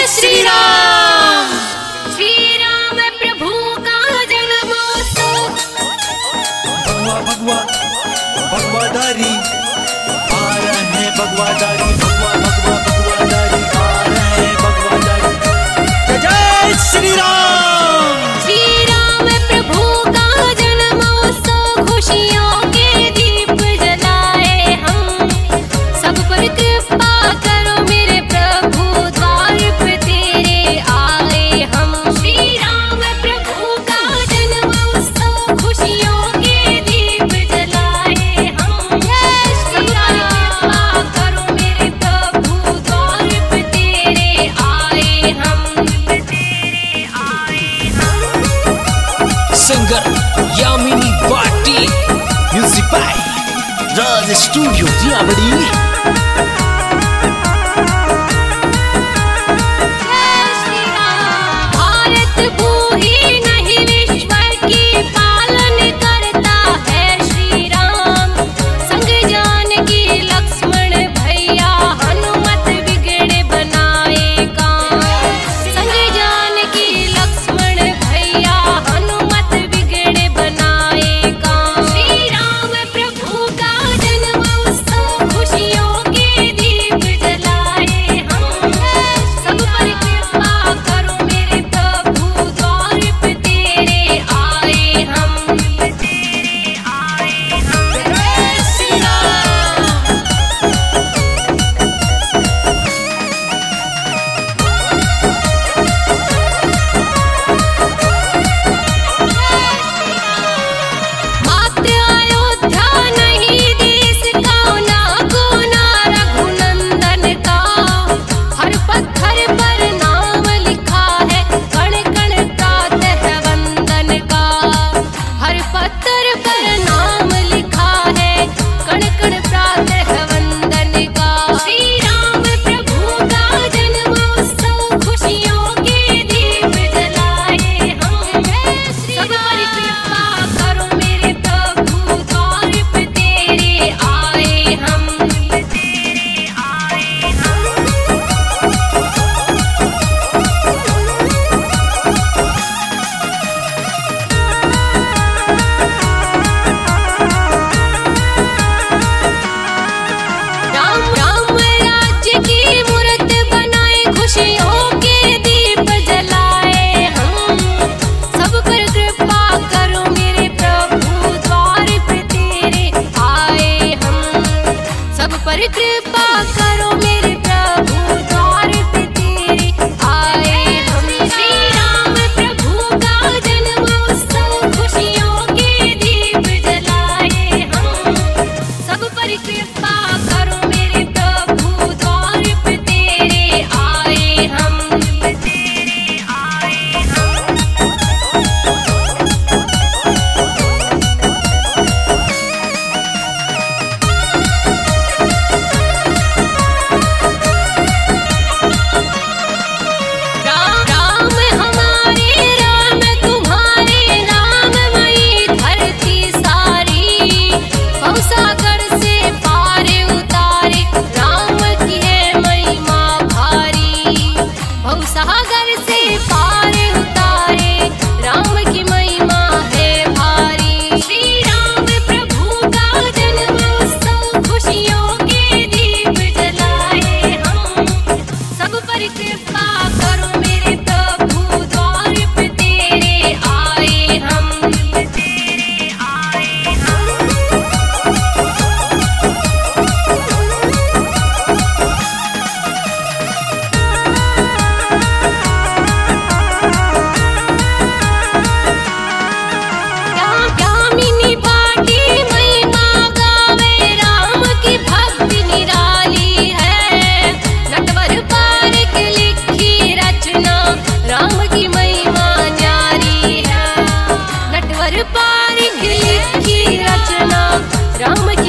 श्री राम। श्री राम प्रभु का जन्मोत्सव। भगवा भगवा भगवाधारी आ रहे हैं, भगवाधारी भगवा भगवा भगवाधारी आ रहे हैं, भगवाधारी। जय श्री राम। श्री राम प्रभु का जन्मोत्सव, खुशियों के दीप जलाए हम। सब पर कृपा करो मेरे प्रभु, द्वार पे तेरे आए हम। श्री राम प्रभु का जन्मोत्सव, खुशियों के दीप जलाए हम। सब पर कृपा करो मेरे प्रभु, द्वार पे तेरे आए हम। Singer Yamini Pati, music by Raj studio Diyabari. पर कृपा करो मेरे प्रभु, द्वार पे तेरे आए हम। श्री राम प्रभु का जन्मोत्सव, खुशियों के दीप जलाए हम। सब पर कृपा करो मेरे प्रभु, द्वार पे तेरे आए हम। सागर से पार उतारे, राम की है महिमा भारी। भवसागर से पार उतारे, राम की महिमा है भारी। श्री राम प्रभु का जन्मोत्सव, खुशियों के दीप जलाए हम। सब पर कृपा करो मेरे प्रभु, द्वार पे तेरे आए हम। राम